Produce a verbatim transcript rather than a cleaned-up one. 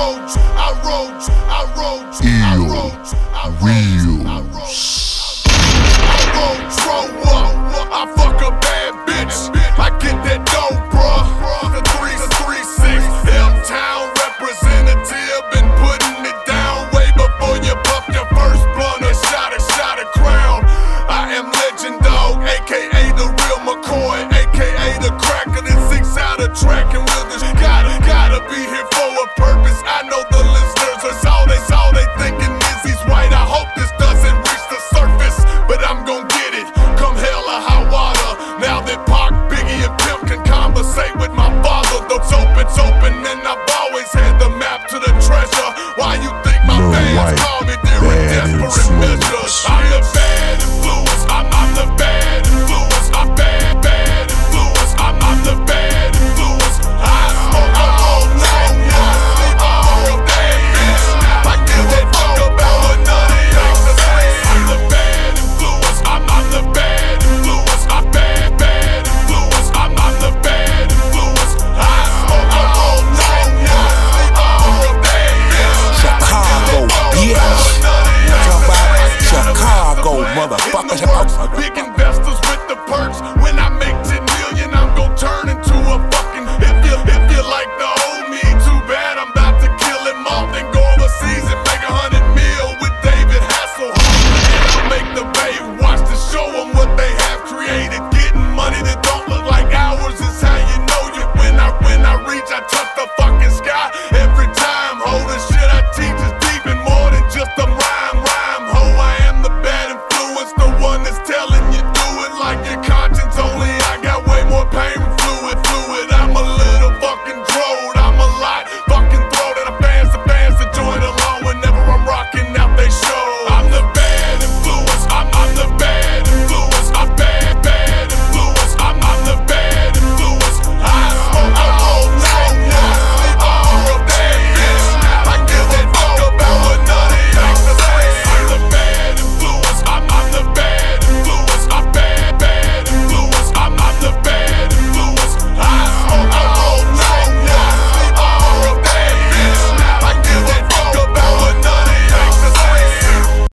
wrote, I wrote, I wrote, I wrote, I wrote, I wrote, throw up, I fuck a bad bitch, I get that dough, bruh. The three, the three, six, M-Town representative, been putting it down way before you puff your first blunt or shot a shot a crown. I am legend dog, aka the real McCoy, aka the cracker that six out of track and will just gotta, gotta be here for a purpose. I know the listeners are all they, all they thinking is he's white. I hope this doesn't reach the surface, but I'm gon' get it, come hell or high water. Now that Pac, Biggie and Pimp can conversate with my father, the open, open, and I've always had the map to the